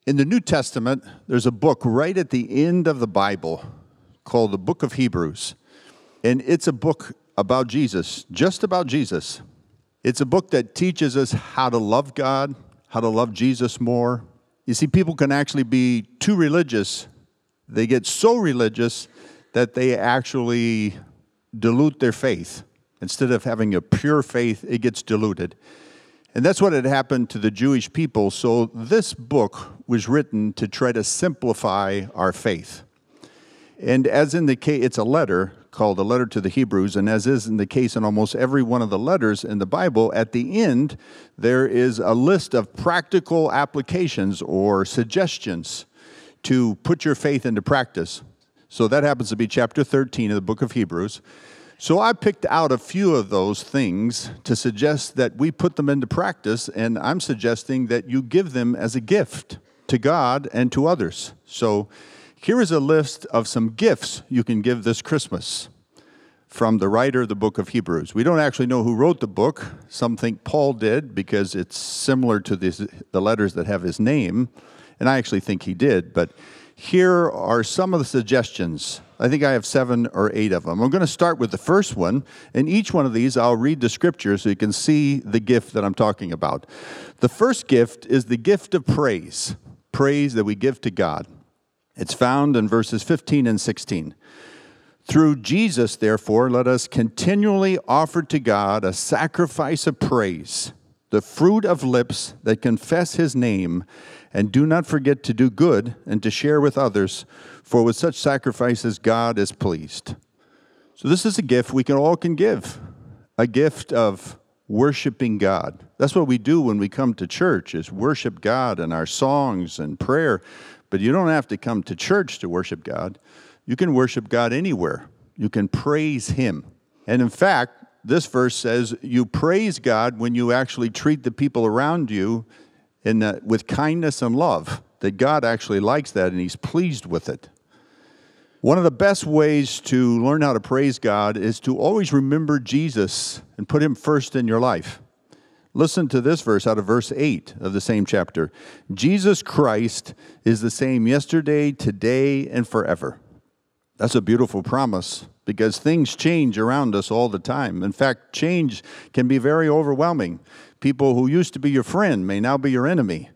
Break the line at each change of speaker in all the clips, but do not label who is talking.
In the New Testament, there's a book right at the end of the Bible called the Book of Hebrews. And it's a book about Jesus, just about Jesus. It's a book that teaches us how to love God, how to love Jesus more. You see, people can actually be too religious. They get so religious that they actually dilute their faith. Instead of having a pure faith, it gets diluted. And that's what had happened to the Jewish people. So this book was written to try to simplify our faith. And as in the case, it's a letter called a letter to the Hebrews, and as is in the case in almost every one of the letters in the Bible, at the end, there is a list of practical applications or suggestions to put your faith into practice. So that happens to be chapter 13 of the book of Hebrews. So I picked out a few of those things to suggest that we put them into practice, and I'm suggesting that you give them as a gift to God and to others. So here is a list of some gifts you can give this Christmas from the writer of the book of Hebrews. We don't actually know who wrote the book. Some think Paul did because it's similar to the letters that have his name, and I actually think he did, but here are some of the suggestions. I think I have 7 or 8 of them. I'm going to start with the first one, and each one of these I'll read the scripture so you can see the gift that I'm talking about. The first gift is the gift of praise that we give to God. It's found in verses 15 and 16. Through Jesus, therefore, let us continually offer to God a sacrifice of praise, the fruit of lips that confess his name, and do not forget to do good and to share with others, for with such sacrifices God is pleased. So this is a gift we all can give, a gift of worshiping God. That's what we do when we come to church, is worship God in our songs and prayer. But you don't have to come to church to worship God. You can worship God anywhere. You can praise him. And in fact, this verse says you praise God when you actually treat the people around you with kindness and love, that God actually likes that and he's pleased with it. One of the best ways to learn how to praise God is to always remember Jesus and put him first in your life. Listen to this verse out of verse 8 of the same chapter. Jesus Christ is the same yesterday, today, and forever. That's a beautiful promise because things change around us all the time. In fact, change can be very overwhelming. People who used to be your friend may now be your enemy.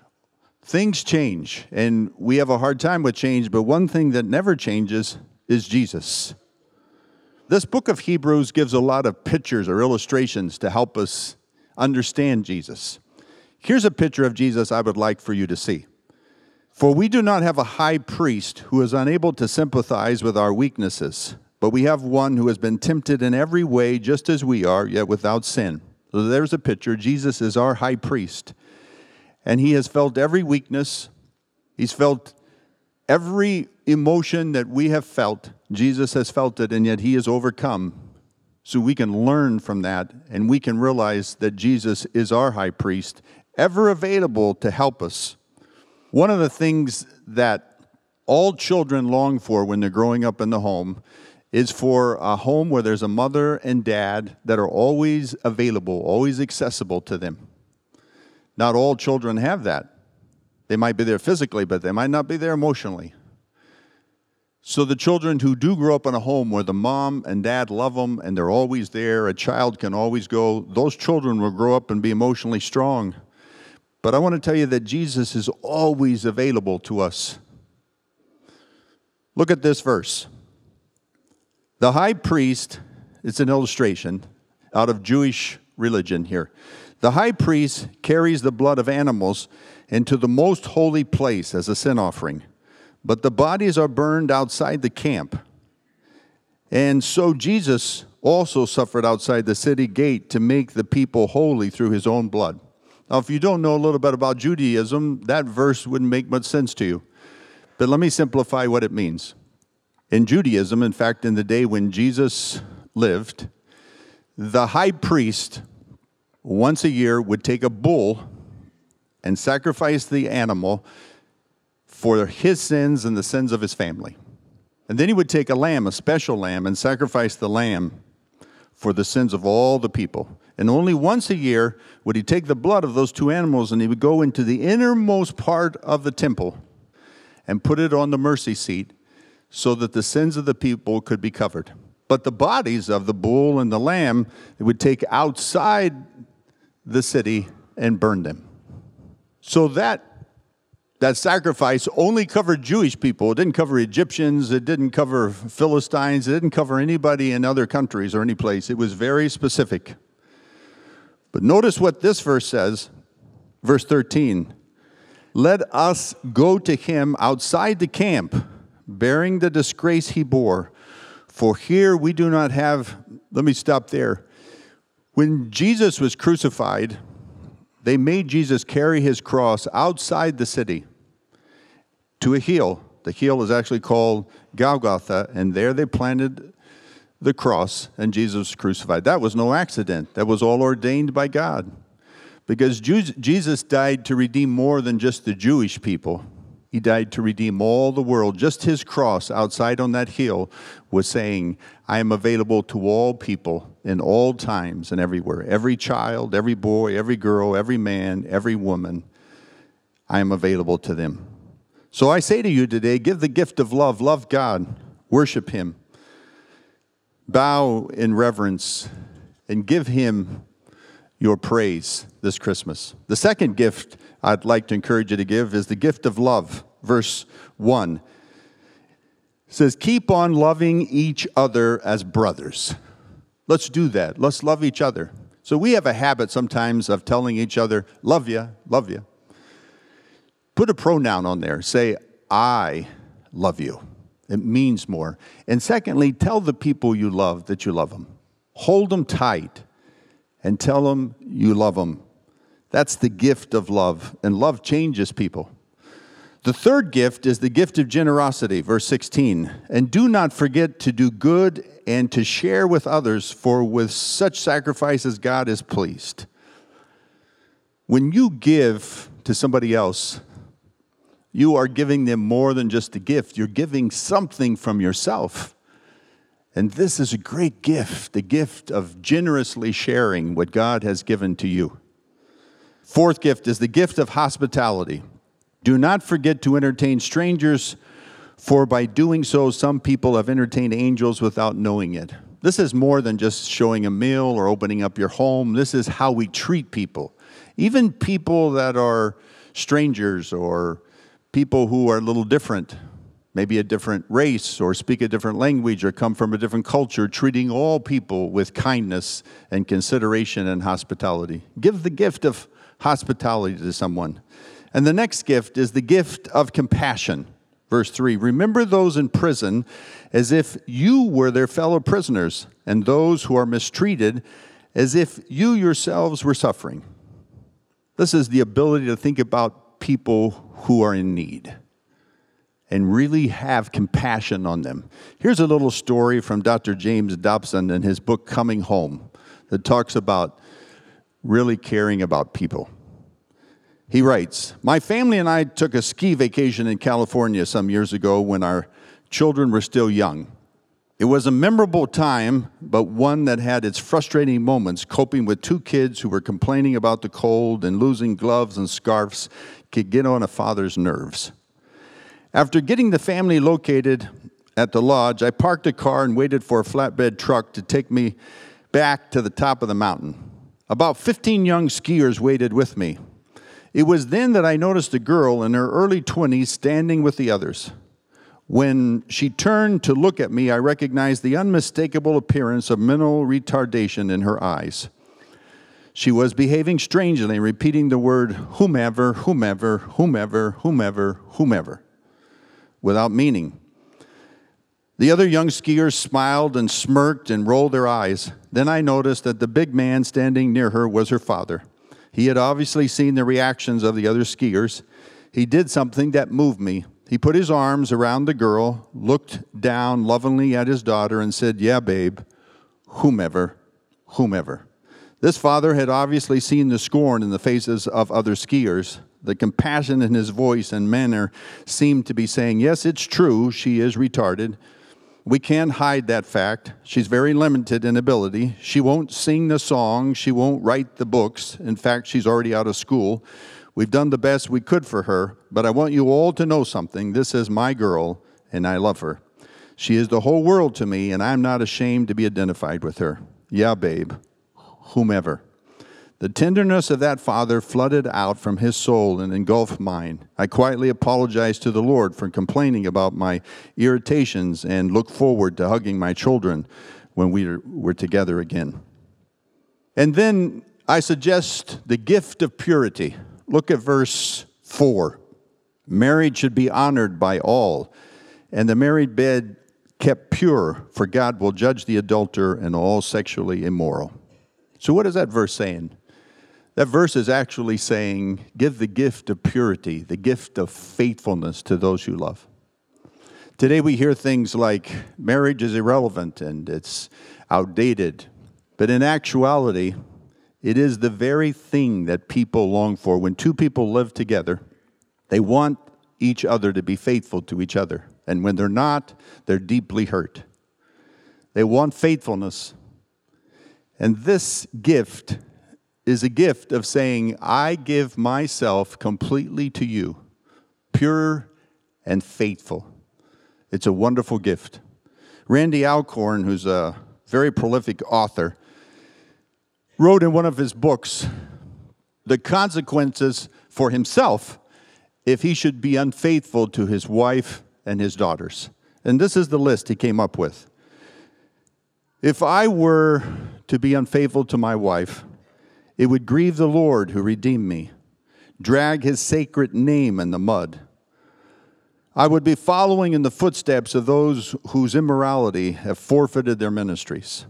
Things change, and we have a hard time with change, but one thing that never changes is Jesus. This book of Hebrews gives a lot of pictures or illustrations to help us understand Jesus. Here's a picture of Jesus I would like for you to see. For we do not have a high priest who is unable to sympathize with our weaknesses, but we have one who has been tempted in every way just as we are, yet without sin. So there's a picture. Jesus is our high priest. And he has felt every weakness. He's felt every emotion that we have felt. Jesus has felt it, and yet he has overcome. So we can learn from that, and we can realize that Jesus is our high priest, ever available to help us. One of the things that all children long for when they're growing up in the home is for a home where there's a mother and dad that are always available, always accessible to them. Not all children have that. They might be there physically, but they might not be there emotionally. So the children who do grow up in a home where the mom and dad love them and they're always there, a child can always go, those children will grow up and be emotionally strong. But I want to tell you that Jesus is always available to us. Look at this verse. The high priest, it's an illustration out of Jewish religion here. The high priest carries the blood of animals into the most holy place as a sin offering, but the bodies are burned outside the camp. And so Jesus also suffered outside the city gate to make the people holy through his own blood. Now, if you don't know a little bit about Judaism, that verse wouldn't make much sense to you. But let me simplify what it means. In Judaism, in fact, in the day when Jesus lived, the high priest once a year would take a bull and sacrifice the animal for his sins and the sins of his family. And then he would take a lamb, a special lamb, and sacrifice the lamb for the sins of all the people. And only once a year would he take the blood of those two animals and he would go into the innermost part of the temple and put it on the mercy seat so that the sins of the people could be covered. But the bodies of the bull and the lamb, he would take outside the city and burn them. So that sacrifice only covered Jewish people. It didn't cover Egyptians. It didn't cover Philistines. It didn't cover anybody in other countries or any place. It was very specific. But notice what this verse says, verse 13. Let us go to him outside the camp, bearing the disgrace he bore. For here we do not have, let me stop there. When Jesus was crucified, they made Jesus carry his cross outside the city to a hill. The hill is actually called Golgotha, and there they planted the cross, and Jesus was crucified. That was no accident. That was all ordained by God. Because Jesus died to redeem more than just the Jewish people. He died to redeem all the world. Just his cross outside on that hill was saying, I am available to all people in all times and everywhere. Every child, every boy, every girl, every man, every woman, I am available to them. So I say to you today, give the gift of love. Love God. Worship him. Bow in reverence and give him your praise this Christmas. The second gift I'd like to encourage you to give is the gift of love. Verse 1 says, keep on loving each other as brothers. Let's do that. Let's love each other. So we have a habit sometimes of telling each other, love you, love you. Put a pronoun on there. Say, I love you. It means more. And secondly, tell the people you love that you love them. Hold them tight and tell them you love them. That's the gift of love, and love changes people. The third gift is the gift of generosity, verse 16. And do not forget to do good and to share with others, for with such sacrifices God is pleased. When you give to somebody else, you are giving them more than just a gift. You're giving something from yourself. And this is a great gift, the gift of generously sharing what God has given to you. Fourth gift is the gift of hospitality. Do not forget to entertain strangers, for by doing so, some people have entertained angels without knowing it. This is more than just showing a meal or opening up your home. This is how we treat people. Even people that are strangers or people who are a little different, maybe a different race or speak a different language or come from a different culture, treating all people with kindness and consideration and hospitality. Give the gift of hospitality to someone. And the next gift is the gift of compassion. Verse 3, remember those in prison as if you were their fellow prisoners, and those who are mistreated as if you yourselves were suffering. This is the ability to think about people who are in need and really have compassion on them. Here's a little story from Dr. James Dobson in his book, Coming Home, that talks about really caring about people. He writes, my family and I took a ski vacation in California some years ago when our children were still young. It was a memorable time, but one that had its frustrating moments, coping with two kids who were complaining about the cold and losing gloves and scarves could get on a father's nerves. After getting the family located at the lodge, I parked a car and waited for a flatbed truck to take me back to the top of the mountain. About 15 young skiers waited with me. It was then that I noticed a girl in her early 20s standing with the others. When she turned to look at me, I recognized the unmistakable appearance of mental retardation in her eyes. She was behaving strangely, repeating the word whomever, whomever, whomever, whomever, whomever, without meaning. The other young skiers smiled and smirked and rolled their eyes. Then I noticed that the big man standing near her was her father. He had obviously seen the reactions of the other skiers. He did something that moved me. He put his arms around the girl, looked down lovingly at his daughter, and said, yeah, babe, whomever, whomever. This father had obviously seen the scorn in the faces of other skiers. The compassion in his voice and manner seemed to be saying, yes, it's true, she is retarded, We can't hide that fact. She's very limited in ability. She won't sing the song. She won't write the books. In fact, she's already out of school. We've done the best we could for her, but I want you all to know something. This is my girl, and I love her. She is the whole world to me, and I'm not ashamed to be identified with her. Yeah, babe, whomever. The tenderness of that father flooded out from his soul and engulfed mine. I quietly apologize to the Lord for complaining about my irritations and look forward to hugging my children when we're together again. And then I suggest the gift of purity. Look at verse 4. Marriage should be honored by all, and the married bed kept pure, for God will judge the adulterer and all sexually immoral. So what is that verse saying? That verse is actually saying, give the gift of purity, the gift of faithfulness to those you love. Today we hear things like marriage is irrelevant and it's outdated. But in actuality, it is the very thing that people long for. When two people live together, they want each other to be faithful to each other. And when they're not, they're deeply hurt. They want faithfulness. And this gift is a gift of saying, I give myself completely to you, pure and faithful. It's a wonderful gift. Randy Alcorn, who's a very prolific author, wrote in one of his books the consequences for himself if he should be unfaithful to his wife and his daughters. And this is the list he came up with. If I were to be unfaithful to my wife, it would grieve the Lord who redeemed me, drag his sacred name in the mud. I would be following in the footsteps of those whose immorality have forfeited their ministries.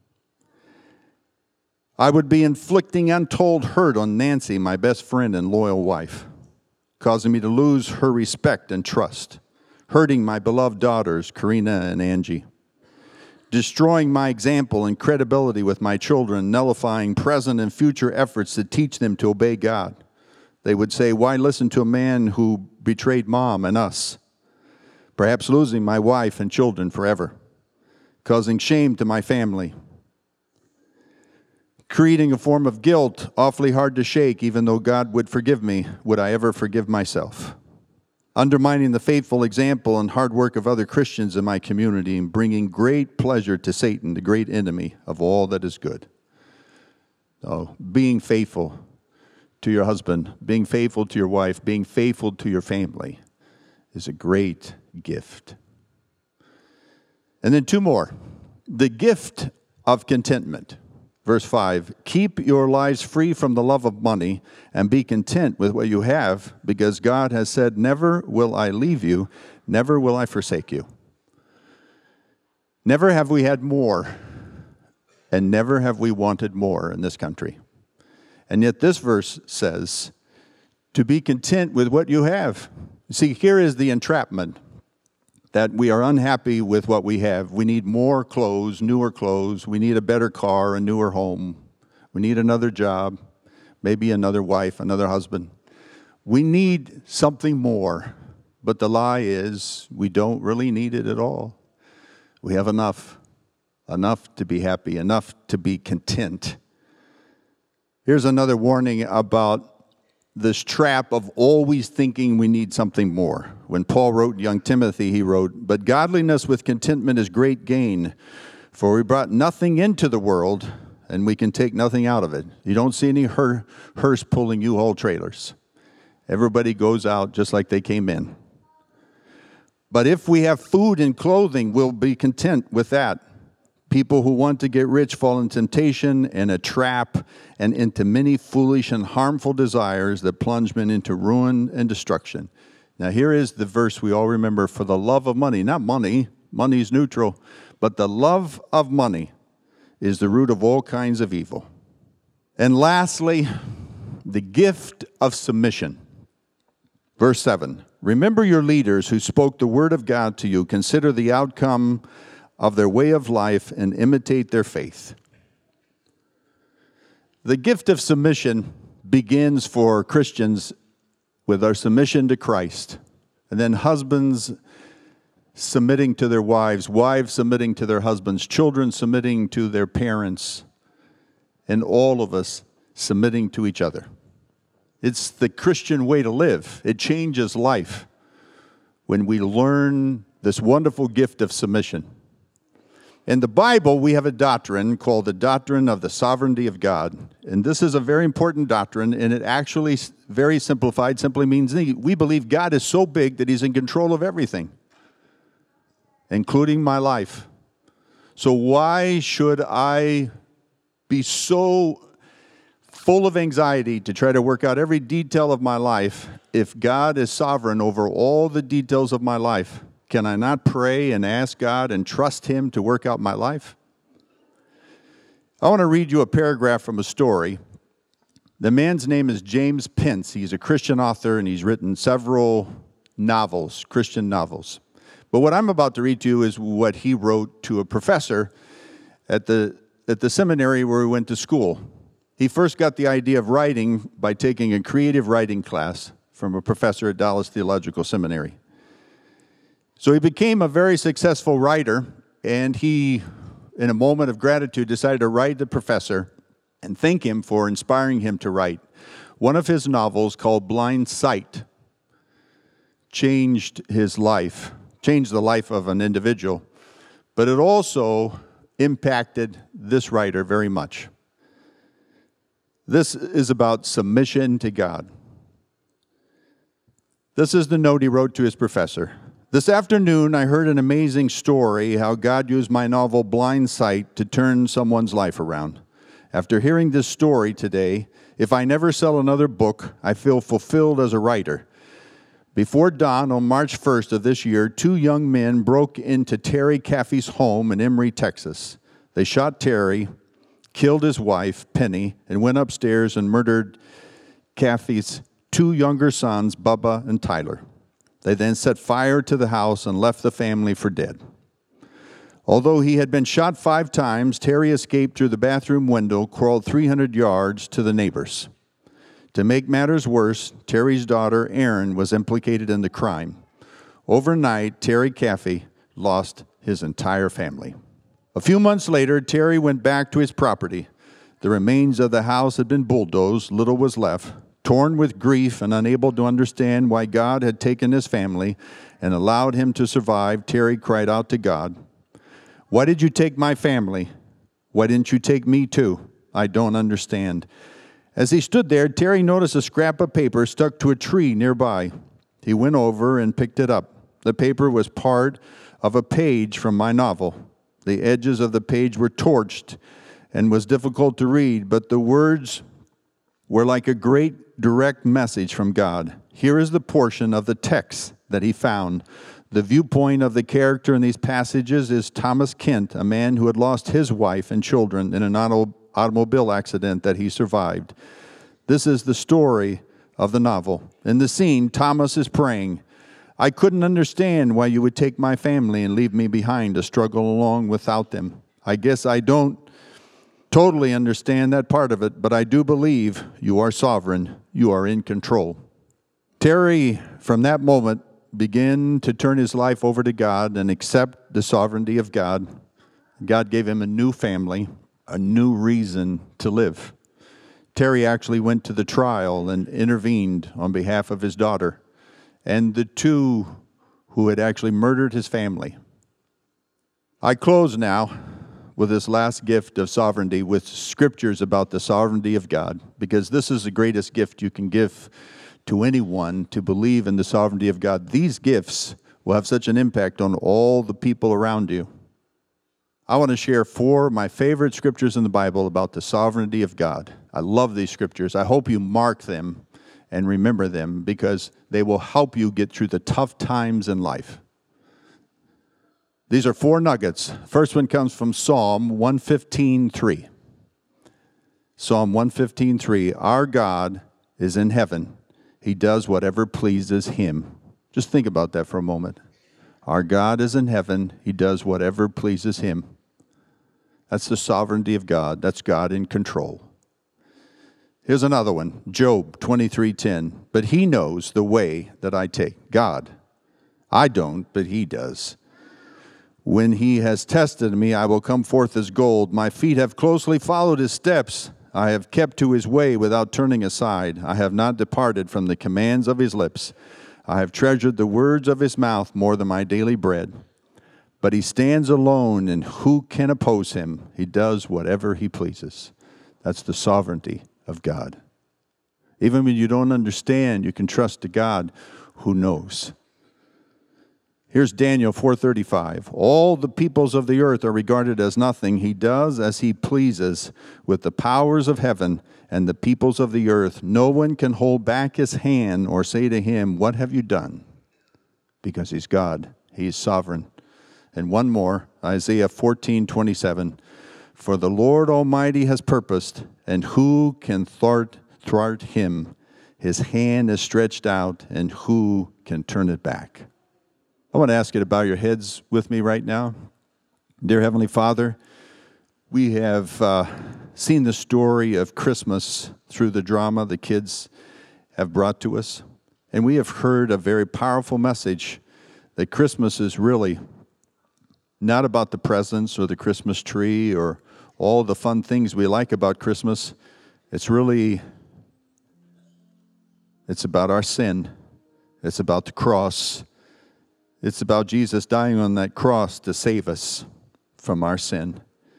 I would be inflicting untold hurt on Nancy, my best friend and loyal wife, causing me to lose her respect and trust, hurting my beloved daughters, Karina and Angie, destroying my example and credibility with my children, nullifying present and future efforts to teach them to obey God. They would say, why listen to a man who betrayed mom and us? Perhaps losing my wife and children forever, causing shame to my family, creating a form of guilt awfully hard to shake. Even though God would forgive me, would I ever forgive myself? Undermining the faithful example and hard work of other Christians in my community and bringing great pleasure to Satan, the great enemy of all that is good. So, being faithful to your husband, being faithful to your wife, being faithful to your family is a great gift. And then two more. The gift of contentment. Verse 5, keep your lives free from the love of money and be content with what you have, because God has said, never will I leave you, never will I forsake you. Never have we had more, and never have we wanted more in this country. And yet this verse says, to be content with what you have. See, here is the entrapment, that we are unhappy with what we have. We need more clothes, newer clothes. We need a better car, a newer home. We need another job, maybe another wife, another husband. We need something more, but the lie is we don't really need it at all. We have enough to be happy, enough to be content. Here's another warning about this trap of always thinking we need something more. When Paul wrote young Timothy, he wrote, but godliness with contentment is great gain, for we brought nothing into the world, and we can take nothing out of it. You don't see any hearse pulling U-Haul trailers. Everybody goes out just like they came in. But if we have food and clothing, we'll be content with that. People who want to get rich fall in temptation and a trap and into many foolish and harmful desires that plunge men into ruin and destruction. Now here is the verse we all remember, for the love of money, not money, money's neutral, but the love of money is the root of all kinds of evil. And lastly, the gift of submission. Verse 7, remember your leaders who spoke the word of God to you. Consider the outcome of their way of life and imitate their faith. The gift of submission begins for Christians with our submission to Christ. And then husbands submitting to their wives, wives submitting to their husbands, children submitting to their parents, and all of us submitting to each other. It's the Christian way to live. It changes life when we learn this wonderful gift of submission. In the Bible, we have a doctrine called the doctrine of the sovereignty of God. And this is a very important doctrine, and it actually, very simplified, simply means we believe God is so big that He's in control of everything, including my life. So why should I be so full of anxiety to try to work out every detail of my life if God is sovereign over all the details of my life? Can I not pray and ask God and trust Him to work out my life? I want to read you a paragraph from a story. The man's name is James Pence. He's a Christian author, and he's written several novels, Christian novels. But what I'm about to read to you is what he wrote to a professor at the seminary where he went to school. He first got the idea of writing by taking a creative writing class from a professor at Dallas Theological Seminary. So he became a very successful writer, and he, in a moment of gratitude, decided to write the professor and thank him for inspiring him to write. One of his novels, called Blind Sight, changed his life, changed the life of an individual, but it also impacted this writer very much. This is about submission to God. This is the note he wrote to his professor. This afternoon, I heard an amazing story how God used my novel Blind Sight to turn someone's life around. After hearing this story today, if I never sell another book, I feel fulfilled as a writer. Before dawn on March 1st of this year, 2 young men broke into Terry Caffey's home in Emory, Texas. They shot Terry, killed his wife, Penny, and went upstairs and murdered Caffey's 2 younger sons, Bubba and Tyler. They then set fire to the house and left the family for dead. Although he had been shot 5 times, Terry escaped through the bathroom window, crawled 300 yards to the neighbors. To make matters worse, Terry's daughter, Erin, was implicated in the crime. Overnight, Terry Caffey lost his entire family. A few months later, Terry went back to his property. The remains of the house had been bulldozed, little was left. Torn with grief and unable to understand why God had taken his family and allowed him to survive, Terry cried out to God, "Why did you take my family? Why didn't you take me too? I don't understand." As he stood there, Terry noticed a scrap of paper stuck to a tree nearby. He went over and picked it up. The paper was part of a page from my novel. The edges of the page were torched and was difficult to read, but the words were like a great direct message from God. Here is the portion of the text that he found. The viewpoint of the character in these passages is Thomas Kent, a man who had lost his wife and children in an automobile accident that he survived. This is the story of the novel. In the scene, Thomas is praying, "I couldn't understand why you would take my family and leave me behind to struggle along without them. I guess I don't totally understand that part of it, but I do believe you are sovereign. You are in control." Terry, from that moment, began to turn his life over to God and accept the sovereignty of God. God gave him a new family, a new reason to live. Terry actually went to the trial and intervened on behalf of his daughter and the 2 who had actually murdered his family. I close now with this last gift of sovereignty with scriptures about the sovereignty of God, because this is the greatest gift you can give to anyone, to believe in the sovereignty of God. These gifts will have such an impact on all the people around you. I want to share 4 of my favorite scriptures in the Bible about the sovereignty of God. I love these scriptures. I hope you mark them and remember them, because they will help you get through the tough times in life. These are 4 nuggets. First one comes from Psalm 115:3. Psalm 115:3. Our God is in heaven. He does whatever pleases him. Just think about that for a moment. Our God is in heaven. He does whatever pleases him. That's the sovereignty of God. That's God in control. Here's another one. Job 23:10. But he knows the way that I take. God. I don't, but he does. When he has tested me, I will come forth as gold. My feet have closely followed his steps. I have kept to his way without turning aside. I have not departed from the commands of his lips. I have treasured the words of his mouth more than my daily bread. But he stands alone, and who can oppose him? He does whatever he pleases. That's the sovereignty of God. Even when you don't understand, you can trust to God who knows. Here's Daniel 4:35. All the peoples of the earth are regarded as nothing. He does as he pleases with the powers of heaven and the peoples of the earth. No one can hold back his hand or say to him, "What have you done?" Because he's God. He's sovereign. And one more, Isaiah 14:27. For the Lord Almighty has purposed, and who can thwart him? His hand is stretched out, and who can turn it back? I want to ask you to bow your heads with me right now. Dear Heavenly Father, we have seen the story of Christmas through the drama the kids have brought to us. And we have heard a very powerful message that Christmas is really not about the presents or the Christmas tree or all the fun things we like about Christmas. It's about our sin. It's about the cross. It's about Jesus dying on that cross to save us from our sin.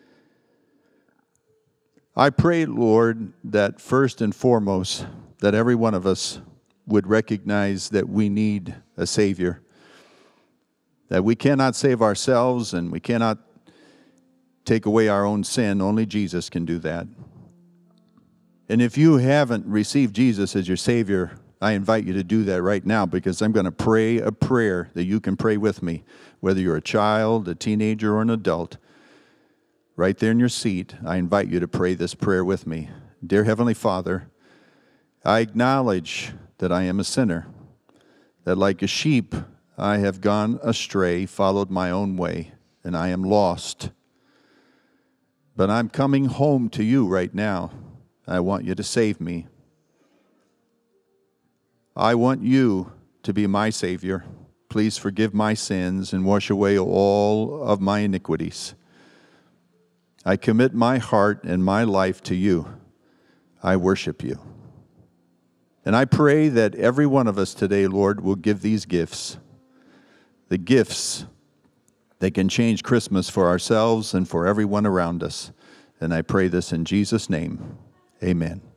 I pray, Lord, that first and foremost, that every one of us would recognize that we need a Savior. That we cannot save ourselves and we cannot take away our own sin. Only Jesus can do that. And if you haven't received Jesus as your Savior, I invite you to do that right now, because I'm going to pray a prayer that you can pray with me. Whether you're a child, a teenager, or an adult, right there in your seat, I invite you to pray this prayer with me. Dear Heavenly Father, I acknowledge that I am a sinner, that like a sheep, I have gone astray, followed my own way, and I am lost. But I'm coming home to you right now. I want you to save me. I want you to be my Savior. Please forgive my sins and wash away all of my iniquities. I commit my heart and my life to you. I worship you. And I pray that every one of us today, Lord, will give these gifts. The gifts that can change Christmas for ourselves and for everyone around us. And I pray this in Jesus' name. Amen.